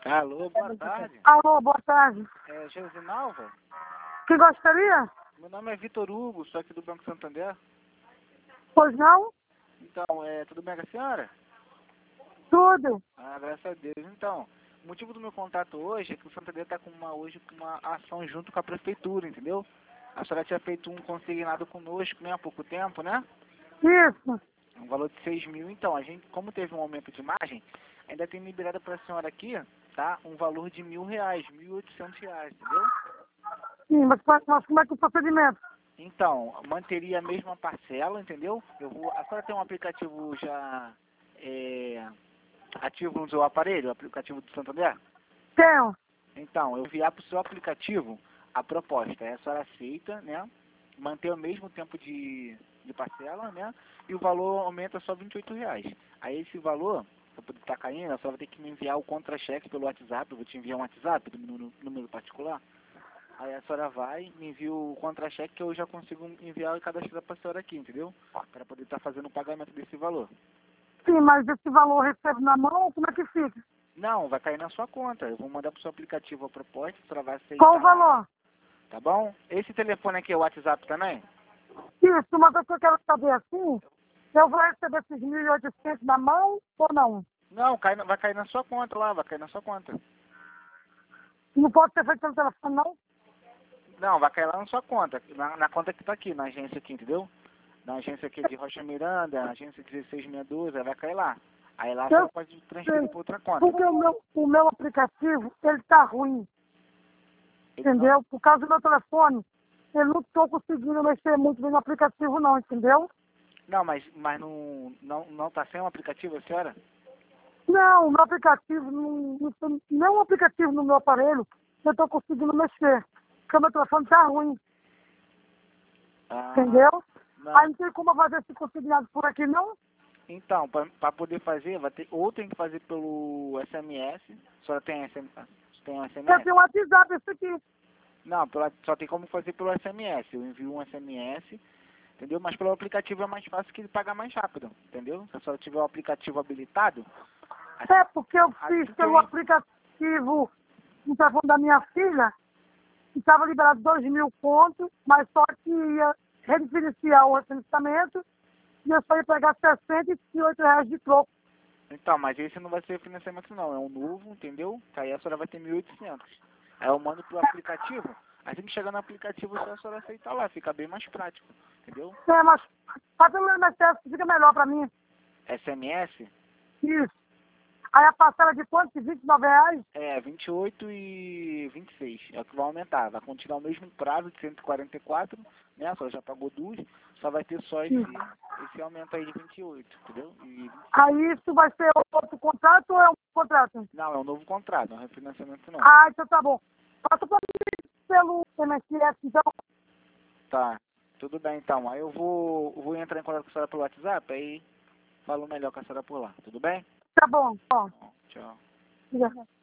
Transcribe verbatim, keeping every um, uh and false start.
Alô, boa tarde. Alô, boa tarde. É Josinalva? Que gostaria? Meu nome é Vitor Hugo, sou aqui do Banco Santander. Pois não? Então, é, tudo bem com a senhora? Tudo. Ah, graças a Deus. Então, o motivo do meu contato hoje é que o Santander está com uma, hoje com uma ação junto com a prefeitura, entendeu? A senhora tinha feito um consignado conosco, né, há pouco tempo, né? Isso. Um valor de seis mil. Então, a gente, como teve um aumento de margem, ainda tem liberado para a senhora aqui, tá? Um valor de mil reais, mil e oitocentos reais, entendeu? Sim, mas, mas como é que é o procedimento? Então, manteria a mesma parcela, entendeu? Eu vou, a senhora tem um aplicativo já é, ativo no seu aparelho, o aplicativo do Santander? Tenho. Então, eu enviar para o seu aplicativo a proposta. Aí a senhora aceita, né? Manter o mesmo tempo de, de parcela, né? E o valor aumenta só vinte e oito reais. Aí esse valor, para poder estar caindo, a senhora vai ter que me enviar o contra-cheque pelo WhatsApp. Eu vou te enviar um WhatsApp do número, número particular. Aí a senhora vai, me envia o contra-cheque que eu já consigo enviar e cadastrar para a senhora aqui, entendeu? Para poder estar fazendo o pagamento desse valor. Sim, mas esse valor eu recebo na mão, como é que fica? Não, vai cair na sua conta. Eu vou mandar para o seu aplicativo a proposta, a senhora vai aceitar. Qual o valor? Tá bom? Esse telefone aqui é o WhatsApp também? Isso, uma coisa que eu quero saber assim, eu vou receber esses mil e oitocentos na mão ou não? Não, cai, na- vai cair na sua conta lá, vai cair na sua conta. Não pode ser feito pelo telefone, não? Não, vai cair lá na sua conta, na, na conta que tá aqui, na agência aqui, entendeu? Na agência aqui de Rocha Miranda, na agência dezesseis sessenta e dois, aí vai cair lá. Aí lá Eu você pode transferir sei, para outra conta. porque o meu, o meu aplicativo, ele tá ruim, Ele não- entendeu? Por causa do meu telefone, eu não estou conseguindo mexer muito bem no aplicativo, não, entendeu? Não, mas, mas não, não, não tá sem um aplicativo, a senhora? Não, o meu aplicativo, não, não tem nenhum aplicativo no meu aparelho eu estou conseguindo mexer, porque o meu telefone tá ruim, Ah, entendeu? não. Aí não tem como eu fazer esse consignado por aqui, não? Então, para poder fazer, vai ter, ou tem que fazer pelo S M S, a senhora tem, S M S, tem um Eu S M S? tenho um WhatsApp, esse aqui. Não, pela, só tem como fazer pelo S M S. Eu envio um S M S, entendeu? Mas pelo aplicativo é mais fácil que ele paga mais rápido, entendeu? Se a senhora tiver o aplicativo habilitado, assim, É porque eu assim fiz que pelo eu... aplicativo no telefone da minha filha, e estava liberado dois mil pontos, mas só que ia rediferenciar o refinanciamento e eu só ia pegar sessenta e oito reais de troco. Então, mas esse não vai ser financiamento não, é um novo, entendeu? Que aí a senhora vai ter mil e oitocentos. Aí eu mando pro aplicativo, assim que chegar no aplicativo, só a senhora aceitar lá, fica bem mais prático, entendeu? É, mas faz pelo M S S que fica melhor para mim. S M S Isso. Aí a parcela de quanto? De vinte e nove reais? é vinte e oito e vinte e seis, é o que vai aumentar, vai continuar o mesmo prazo de cento e quarenta e quatro, né? A senhora já pagou duas, só vai ter só esse, esse aumento aí de vinte e oito, entendeu? E Aí isso vai ser outro contrato ou é um contrato? não, é um novo contrato, não é refinanciamento não. Ah, então tá bom. Passa para mim pelo M S S, então. Tá, tudo bem então. Aí eu vou, vou entrar em contato com a senhora pelo WhatsApp, aí falo melhor com a senhora por lá, tudo bem? Tá bom. Ó, Tchau. obrigada.